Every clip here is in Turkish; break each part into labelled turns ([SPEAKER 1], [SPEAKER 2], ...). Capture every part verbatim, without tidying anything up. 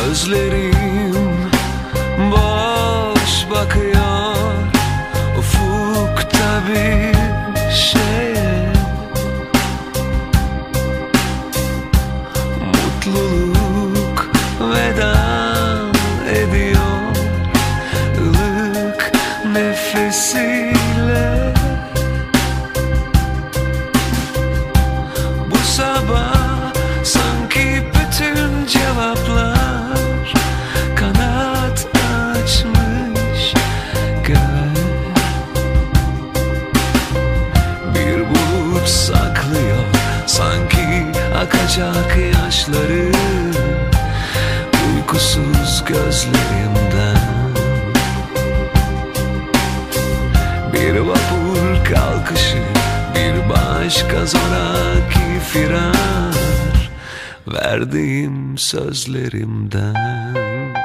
[SPEAKER 1] Gözlerim boş bakıyor ufukta bir şeye. Mutluluk veda ediyor ılık nefesiyle. Bu sabah sanki bütün cevaplar kanat açmış göğe. Bir bulut saklıyor sanki akacak yaşları uykusuz gözlerimden. Bir vapur kalkışı, bir başka zoraki firar verdiğim sözlerimden.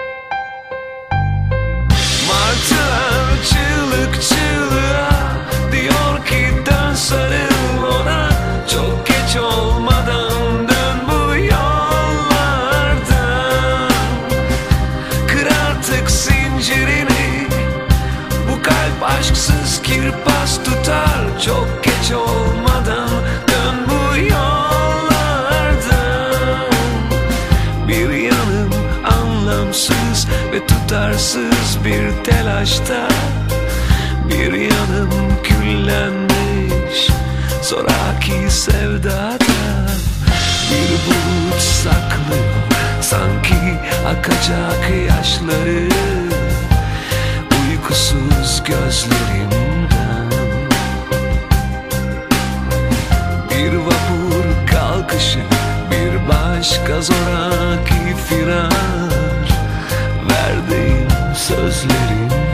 [SPEAKER 1] Martılar çığlık çığlığa diyor ki dön sarıl ona, çok geç olmadan dön bu yollardan. Kır artık zincirini, bu kalp aşksız kirpas tutar, çok geç olmadan dön bu yollardan. Bir yanım anlamsız ve tutarsız bir telaşta, bir yanım küllenmiş zoraki sevdada. Bir bulut saklıyor sanki akacak yaşları uykusuz gözlerimden. Bir vapur kalkışı, bir başka zoraki firar verdiğim sözlerimden.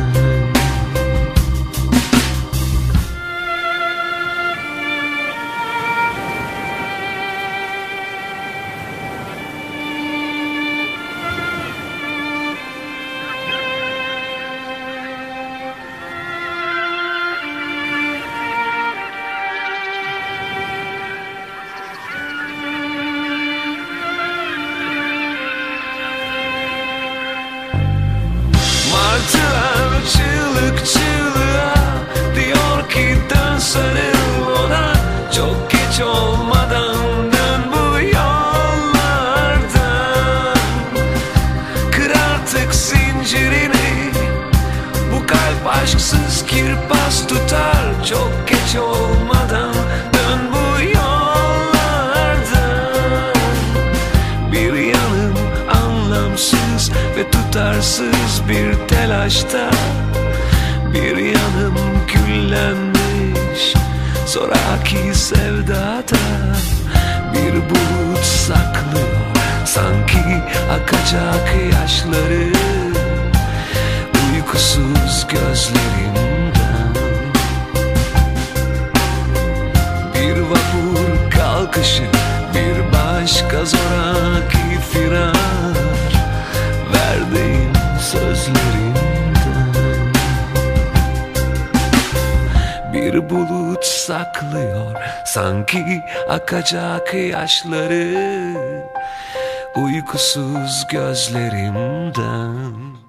[SPEAKER 1] Martılar çığlık çığlığa diyor ki dön sarıl ona, çok geç olmadan dön bu yollardan. Kır artık zincirini, bu kalp aşksız kirpas tutar, çok geç olmadan dön bu yollardan. Bir yanım anlamsız ve tutarsız bir telaşta, bir yanım küllenmiş zoraki sevdada. Bir bulut saklıyor sanki akacak yaşları uykusuz gözlerimden. Bir vapur kalkışı, bir başka zoraki firar verdiğim sözlerimden. Bir bulut saklıyor sanki akacak yaşları uykusuz gözlerimden.